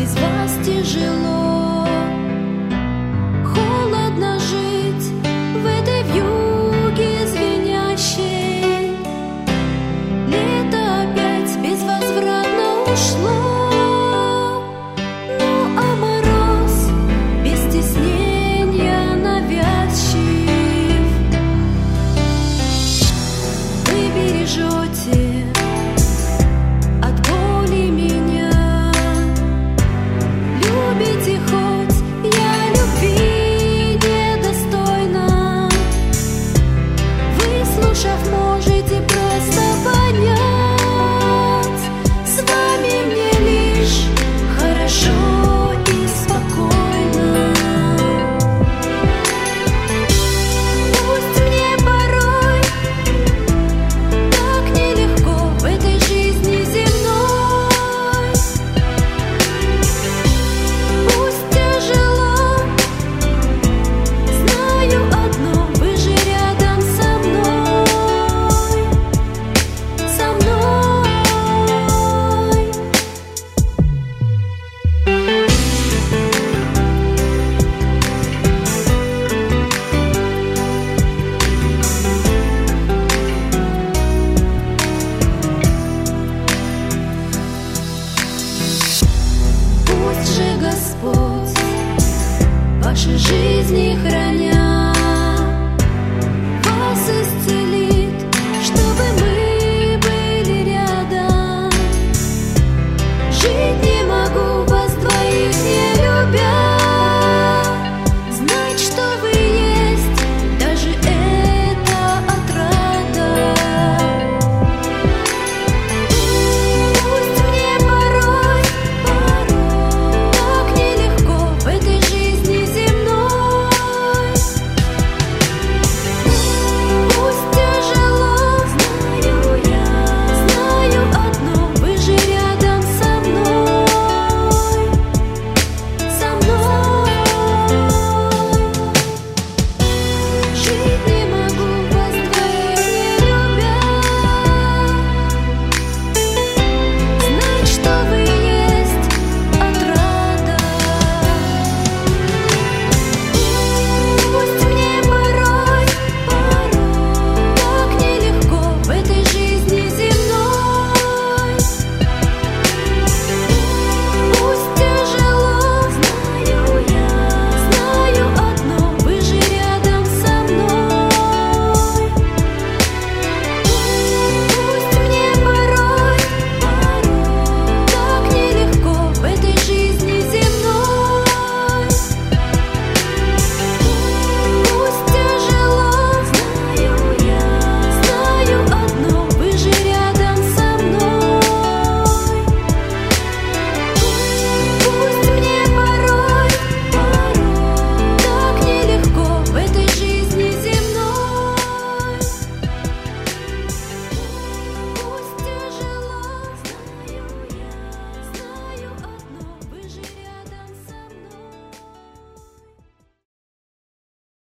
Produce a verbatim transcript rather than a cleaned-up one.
Тяжело, холодно жить в этой вьюге звенящей. Лето опять безвозвратно ушло, ну а мороз без стеснения навязчив. Вы бережете от боли меня. Любите хоть я любви недостойна. Выслушав, можете просто понять. С вами мне лишь хорошо и спокойно. Пусть мне порой так нелегко в этой жизни земной. Пусть тяжело, знаю одно, вы же рядом со мной, со мной. Пусть же Господь ваши жизни храня.